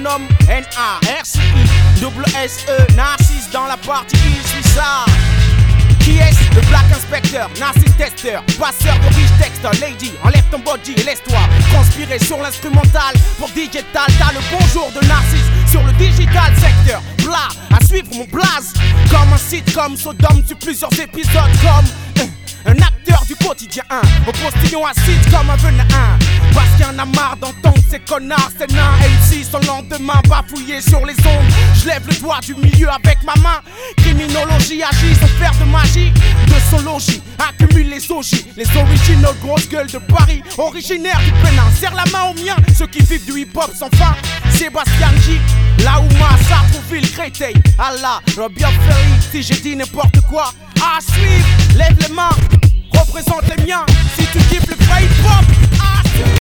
nomme N-A-R-C-I-S-S-E, Narcisse dans la partie, il suit ça. Qui est-ce? Le Black Inspector, Narcisse Tester, passeur de riche texte. Lady, enlève ton body et laisse-toi conspirer sur l'instrumental. Pour Digital, t'as le bonjour de Narcisse sur le digital secteur. Bla, à suivre mon blaze comme un sitcom Sodome sur plusieurs épisodes comme un acteur du quotidien, au postillon acide comme un venin, parce qu'il y en a marre d'entendre ces connards, ces nains MC son lendemain bafouillé sur les ondes. Je lève le doigt du milieu avec ma main. Criminologie agit sans faire de magie. De son logis, accumule les ogis, les originaux grosses gueules de Paris, originaires du Bénin. Serre la main aux miens, ceux qui vivent du hip-hop sans fin. Sébastien J, Laouma, Sartrouville, Créteil, Allah, Robbie Ferry. Si j'ai dit n'importe quoi, à suivre, lève les mains, représente les miens. Si tu kiffes le vrai hip-hop,